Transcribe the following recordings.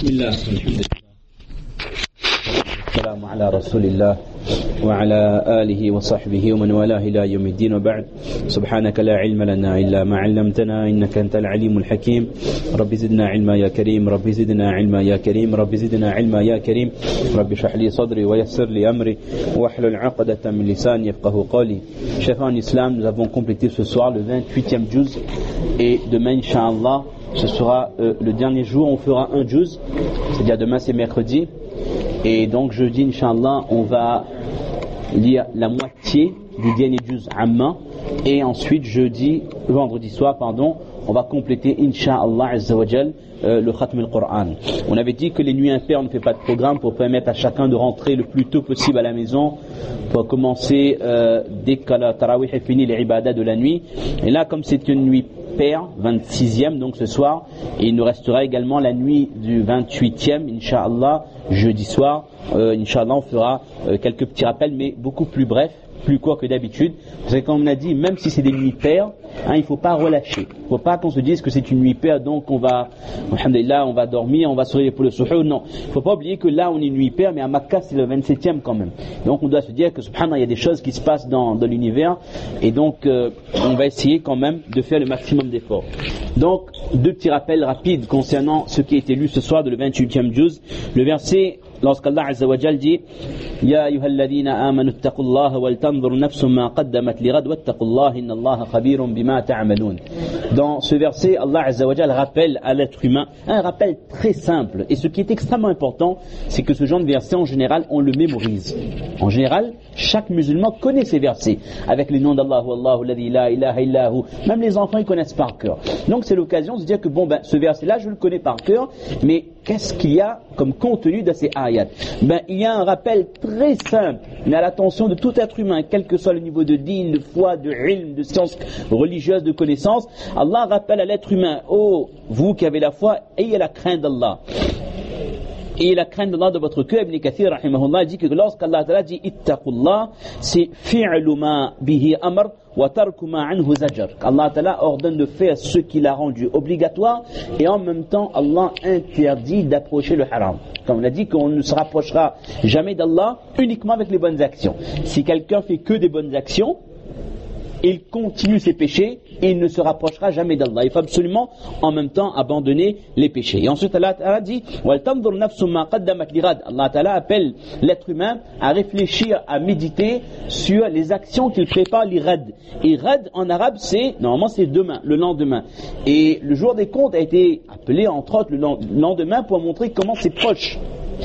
بسم الله الحمد لله والسلام على رسول الله وعلى آله وصحبه ومن والاه إلى يوم الدين وبعد سبحانك لا علم لنا إلا ما علمتنا إنك أنت العليم الحكيم رب زدنا علما يا كريم رب زدنا علما يا كريم رب زدنا علما يا كريم رب اشرح لي صدري ويسر لي أمري واحلل عقدة من لساني يفقهوا قولي. Chers en islam, nous avons complété ce soir le 28e juz et demain Inch'Allah ce sera le dernier jour, on fera un juz, c'est-à-dire demain c'est mercredi et donc jeudi Inch'Allah on va lire la moitié du dernier juz Amma et ensuite vendredi soir on va compléter Inch'Allah Azza wa Jal le Khatm al-Qur'an. On avait dit que les nuits impaires on ne fait pas de programme pour permettre à chacun de rentrer le plus tôt possible à la maison pour commencer dès que la Tarawih est fini les ibadah de la nuit. Et là comme c'est une nuit paire, 26e donc ce soir, et il nous restera également la nuit du 28e Inch'Allah jeudi soir. Inch'Allah on fera quelques petits rappels mais beaucoup plus brefs, plus court que d'habitude, parce que comme on a dit, même si c'est des nuits paires, il ne faut pas relâcher, il ne faut pas qu'on se dise que c'est une nuit paire donc on va, alhamdulillah, on va dormir, on va se réveiller pour le suhour. Non, il ne faut pas oublier que là on est une nuit paire, mais à Makkah c'est le 27e quand même, donc on doit se dire que subhanallah il y a des choses qui se passent dans l'univers, et donc on va essayer quand même de faire le maximum d'efforts. Donc deux petits rappels rapides concernant ce qui a été lu ce soir de le 28e juz, le verset lorsqu'Allah Azza wa Jal dit Ya ayyuhalladhina amanu ittaqullaha wal tanzur nafsum ma qaddamat lighad wattaqullaha innallaha khabirun bima ta'malun. Dans ce verset, Allah Azza wa Jal rappelle à l'être humain un rappel très simple, et ce qui est extrêmement important, c'est que ce genre de verset en général on le mémorise. En général, chaque musulman connaît ces versets avec les noms d'Allah, Wallahu alladhi la ilaha illahu. Même les enfants ils connaissent par cœur. Donc c'est l'occasion de se dire que ce verset là je le connais par cœur, mais qu'est-ce qu'il y a comme contenu de ces ayats? Il y a un rappel très simple, mais à l'attention de tout être humain, quel que soit le niveau de din, de foi, de ilm, de science religieuse, de connaissance. Allah rappelle à l'être humain, oh, vous qui avez la foi, ayez la crainte d'Allah. Et la crainte d'Allah de votre cœur. Ibn Kathir rahimahullah dit que lorsqu'Allah ta'ala dit ittaqullah, c'est fi'lu ma bihi amr wa tarku ma anhu zajar. Allah ta'ala ordonne de faire ce qu'il a rendu obligatoire et en même temps Allah interdit d'approcher le haram. Comme on a dit qu'on ne se rapprochera jamais d'Allah uniquement avec les bonnes actions. Si quelqu'un fait que des bonnes actions, il continue ses péchés et il ne se rapprochera jamais d'Allah. Il faut absolument en même temps abandonner les péchés. Et ensuite Allah Ta'ala dit Allah Ta'ala appelle l'être humain à réfléchir, à méditer sur les actions qu'il prépare l'irad. Et rad en arabe normalement c'est demain, le lendemain. Et le jour des comptes a été appelé entre autres le lendemain pour montrer comment c'est proche.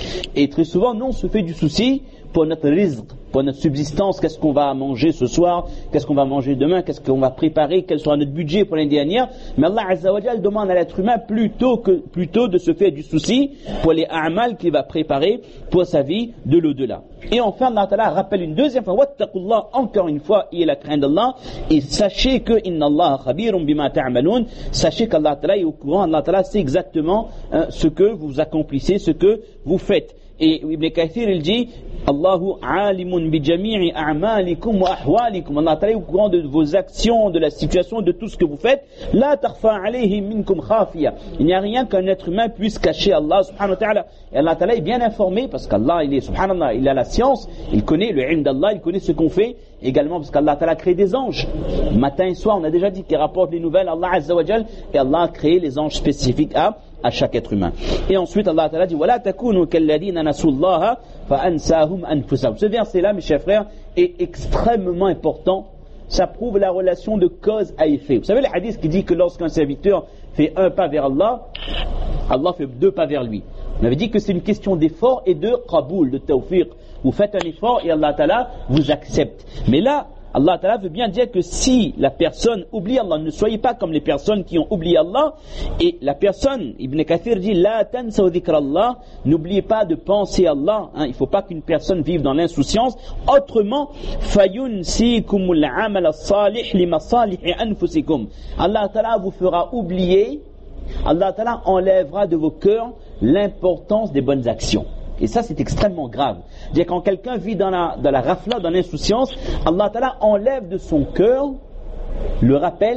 Et très souvent nous on se fait du souci pour notre rizq, pour notre subsistance, qu'est-ce qu'on va manger ce soir, qu'est-ce qu'on va manger demain, qu'est-ce qu'on va préparer, quel sera notre budget pour l'année dernière. Mais Allah Azza wa Jal demande à l'être humain plutôt de se faire du souci pour les a'mal qu'il va préparer pour sa vie de l'au-delà. Et enfin Allah Ta'ala rappelle une deuxième fois wattaqullah, encore une fois, il y a la crainte d'Allah, et sachez que innallaha khabirun bima ta'malun, sachez qu'Allah Ta'ala est au courant, Allah Ta'ala sait exactement ce que vous accomplissez, ce que vous faites. Et Ibn Kathir il dit Allahu alimun bi jami'i a'malikum wa ahwalikum. Allah Ta'ala est au courant de vos actions, de la situation, de tout ce que vous faites. La takhfa alayhi minkum khafiya. Il n'y a rien qu'un être humain puisse cacher Allah subhanahu wa ta'ala. Et Allah Ta'ala est bien informé parce qu'Allah il est subhanallah, il a la science, il connaît le ilm d'Allah, il connaît ce qu'on fait. Également parce qu'Allah Ta'ala a créé des anges. Matin et soir, on a déjà dit qu'il rapporte les nouvelles Allah Azza wa Jal, et Allah a créé les anges spécifiques à chaque être humain. Et ensuite Allah Ta'ala dit wala takunu kalladina nasullaha fa ansahum anfusahum. Ce verset là mes chers frères est extrêmement important. Ça prouve la relation de cause à effet. Vous savez le hadith qui dit que lorsqu'un serviteur fait un pas vers Allah, Allah fait deux pas vers lui. On avait dit que c'est une question d'effort et de qaboul, de tawfiq. Vous faites un effort et Allah Ta'ala vous accepte. Mais là Allah Ta'ala veut bien dire que si la personne oublie Allah, ne soyez pas comme les personnes qui ont oublié Allah. Et la personne, Ibn Kathir dit la tansaw dhikrallah, n'oubliez pas de penser à Allah. Il ne faut pas qu'une personne vive dans l'insouciance. Autrement, fayunsikumul amal as-salih limasalih anfusikum. Allah Ta'ala vous fera oublier, Allah Ta'ala enlèvera de vos cœurs l'importance des bonnes actions. Et ça c'est extrêmement grave. C'est-à-dire quand quelqu'un vit dans la rafla, dans l'insouciance, Allah Ta'ala enlève de son cœur le rappel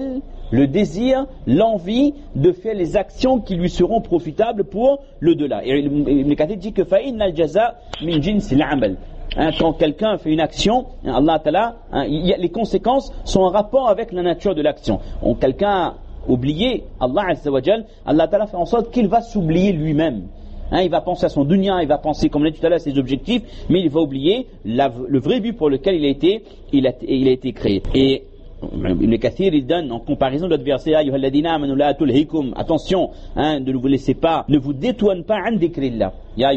le désir, l'envie de faire les actions qui lui seront profitables pour l'au-delà. Et Ibn Kathir dit que فَإِنَّ الْجَزَاءَ مِنْ جِنْسِ الْعَمَلِ. Quand quelqu'un fait une action, Allah Ta'ala, les conséquences sont en rapport avec la nature de l'action. Quelqu'un a oublié Allah Azza wa Jal, Allah Ta'ala fait en sorte qu'il va s'oublier lui-même. Il va penser à son dunya, il va penser, comme on l'a dit tout à l'heure, à ses objectifs, mais il va oublier le vrai but pour lequel il a été créé. Et Ibn Kathir, il donne en comparaison d'autres versets, attention, ne vous laissez pas, ne vous détourne pas an dhikrillah.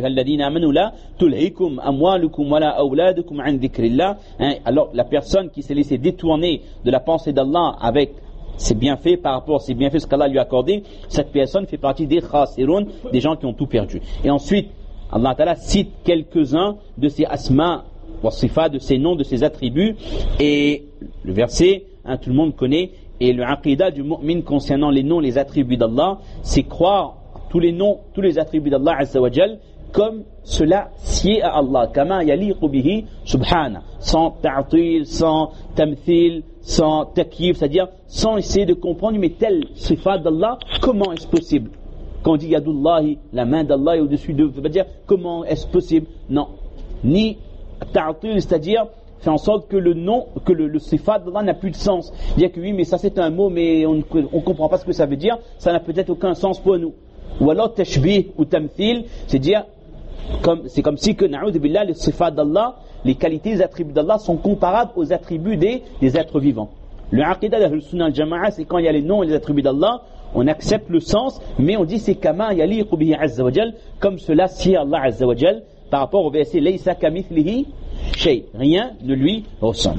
Alors la personne qui s'est laissée détourner de la pensée d'Allah avec ses bienfaits par rapport à ses bienfaits, ce qu'Allah lui a accordé, cette personne fait partie des khasirun, des gens qui ont tout perdu. Et ensuite, Allah Ta'ala cite quelques-uns de ses asma wa sifat, de ses noms, de ses attributs, et le verset, tout le monde connaît, et le aqidah du mu'min concernant les noms, les attributs d'Allah, c'est croire tous les noms, tous les attributs d'Allah Azza wa Jal, comme cela sied à Allah, kama yaliqu bihi subhana, sans ta'til, sans tamthil, sans takyif, c'est-à-dire sans essayer de comprendre, mais tel sifat d'Allah, comment est-ce possible? Quand on dit yadullahi, la main d'Allah est au-dessus de, veut dire comment est-ce possible? Non, ni ta'til, c'est-à-dire fait en sorte que le nom, que le sifat d'Allah n'a plus de sens. Dire que oui, mais ça c'est un mot, mais on ne comprend pas ce que ça veut dire, ça n'a peut-être aucun sens pour nous. Ou alors tashbih ou tamthil, c'est-à-dire c'est comme si que na'udhu billah, les sifat d'Allah, les qualités, les attributs d'Allah sont comparables aux attributs des êtres vivants. Le aqidah d'Ahl Sunnah al-Jama'a, c'est quand il y a les noms et les attributs d'Allah, on accepte le sens, mais on dit c'est kama yaliqu bihi azza wa jal, comme cela sied Allah azza wa jal, par rapport au verset laysa kamithlihi shay, rien ne lui ressemble.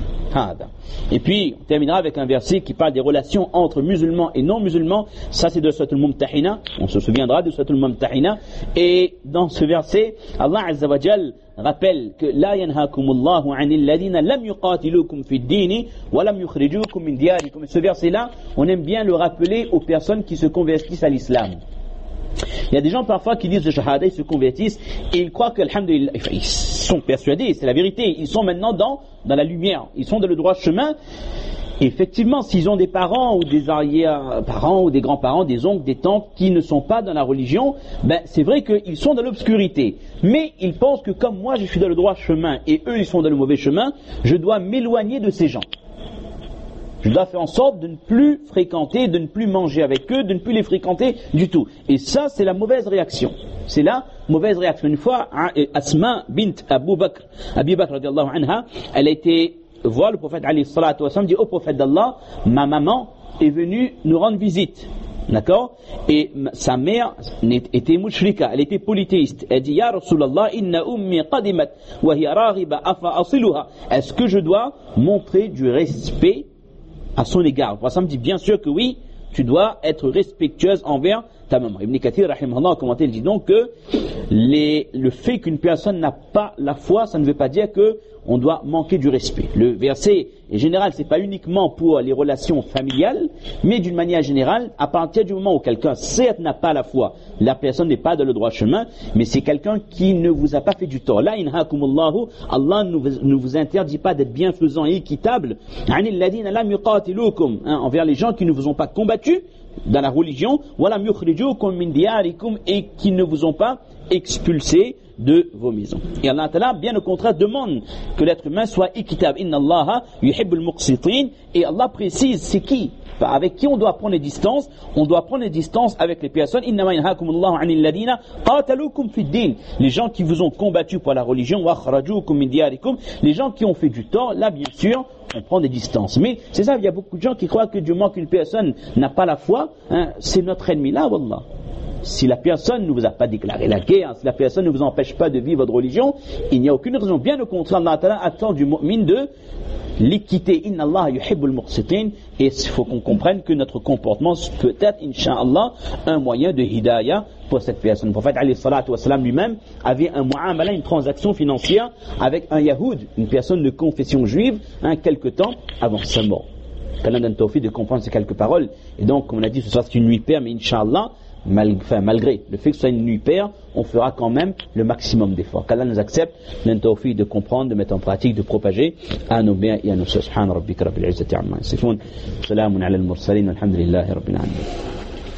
Et puis on terminera avec un verset qui parle des relations entre musulmans et non musulmans. Ça c'est de Surat al-Mumtahina, on se souviendra de Surat al-Mumtahina. Et dans ce verset, Allah Azza wa Jal rappelle que la yanhakumullahu anil ladina lam yuqatilukum fid dini wa lam yukhrijukum min diyarikum. Ce verset là, on aime bien le rappeler aux personnes qui se convertissent à l'islam. Il y a des gens parfois qui disent le shahada, ils se convertissent et ils croient que alhamdulillah, ils sont persuadés, c'est la vérité, ils sont maintenant dans la lumière, ils sont dans le droit chemin. Et effectivement, s'ils ont des parents ou des arrière-parents ou des grands-parents, des oncles, des tantes qui ne sont pas dans la religion, c'est vrai qu'ils sont dans l'obscurité. Mais ils pensent que comme moi je suis dans le droit chemin et eux ils sont dans le mauvais chemin, je dois m'éloigner de ces gens. Je dois faire en sorte de ne plus fréquenter, de ne plus manger avec eux, de ne plus les fréquenter du tout. Et ça, c'est la mauvaise réaction. C'est la mauvaise réaction. Une fois, Asma bint Abi Bakr radiallahu anha, elle a été voir le prophète alayhi salatu wa sallam, dit au prophète d'Allah, ma maman est venue nous rendre visite. D'accord? Et sa mère était mushrika, elle était polythéiste. Elle dit, Ya Rasulallah, inna ummi qadimat wa hiya raghiba afa asiluha. Est-ce que je dois montrer du respect à son égard? Le prophète dit bien sûr que oui, tu dois être respectueuse envers ta maman. Ibn Kathir rahimahullah a commenté, il dit donc que le fait qu'une personne n'a pas la foi, ça ne veut pas dire que on doit manquer du respect. Le verset est général, c'est pas uniquement pour les relations familiales, mais d'une manière générale, à partir du moment où quelqu'un certes n'a pas la foi, la personne n'est pas dans le droit chemin, mais c'est quelqu'un qui ne vous a pas fait du tort. La inhakumullahu, Allah ne vous interdit pas d'être bienfaisant et équitable anil ladina lam yuqatilukum, envers les gens qui ne vous ont pas combattu dans la religion, walam yukhrijukum min diyarikum, et qui ne vous ont pas expulsé de vos maisons. Et Allah Ta'ala, bien au contraire, demande que l'être humain soit équitable. Inna Allaha yuhibbul muqsitin. Et Allah précise c'est qui, avec qui on doit prendre les distances. On doit prendre les distances avec les personnes. Innama yanhakumullahu anil ladina qatalukum fid din. Les gens qui vous ont combattu pour la religion, wa akhrajukum min diyarikum. Les gens qui ont fait du tort, là bien sûr on prend des distances. Mais c'est ça, il y a beaucoup de gens qui croient que du moment qu'une personne n'a pas la foi, c'est notre ennemi. Là, wallah. Si la personne ne vous a pas déclaré la guerre, si la personne ne vous empêche pas de vivre votre religion, il n'y a aucune raison. Bien au contraire, Allah Ta'ala attend du mu'min de l'équité. Inna Allah yuhibbul muqsitin. Et il faut qu'on comprenne que notre comportement peut être, incha'Allah, un moyen de hidayah pour cette personne. Le prophète alayhi salatu wa salam lui-même avait un mu'amala, une transaction financière avec un yahoud, une personne de confession juive, quelque temps avant sa mort. qu'Allah donne tawfiq de comprendre ces quelques paroles. Et donc, comme on a dit, ce soir c'est une nuit paire, mais Inch'Allah, malgré le fait que ce soit une nuit paire, on fera quand même le maximum d'efforts. Qu'Allah nous accepte, nous tawfiq de comprendre, de mettre en pratique, de propager à nos biens et à nos souhaits. Subhana rabbika rabbil izzati amma yasifun. Salamun ala al-mursalin, walhamdulillahi rabbil alamin.